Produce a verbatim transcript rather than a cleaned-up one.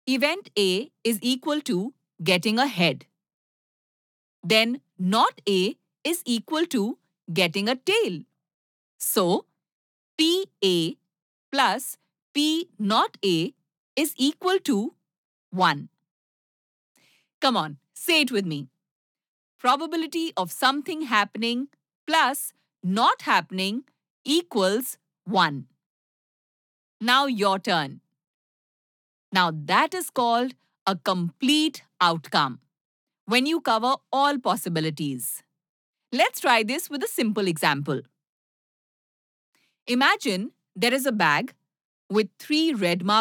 event A is equal to getting a head. Then not A is equal to getting a tail. So, P A plus P not A is equal to one. Come on, say it with me. Probability of something happening plus not happening equals one. Now your turn. Now that is called a complete outcome, when you cover all possibilities. Let's try this with a simple example. Imagine there is a bag with three red marks